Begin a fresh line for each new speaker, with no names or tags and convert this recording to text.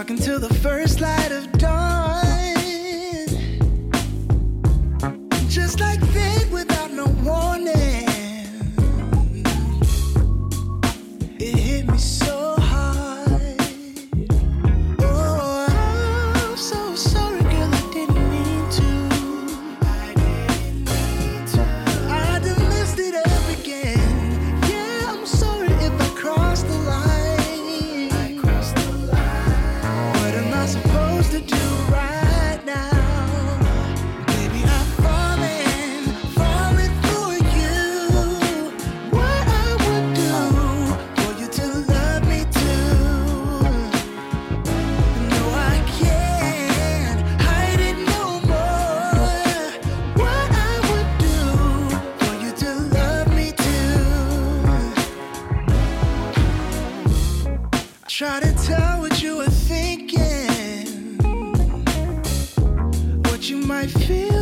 Till the first light of dawn, just like fate without no warning. It hit me so hard. Oh, I'm so sorry, girl, I didn't mean to. I done messed it up again. Yeah, I'm sorry if I crossed the line. Supposed to do right now, baby, I'm falling for you. What I would do for you to love me too. No, I can't hide it no more. What I would do for you to love me too. I try to tell what you were thinking. You might feel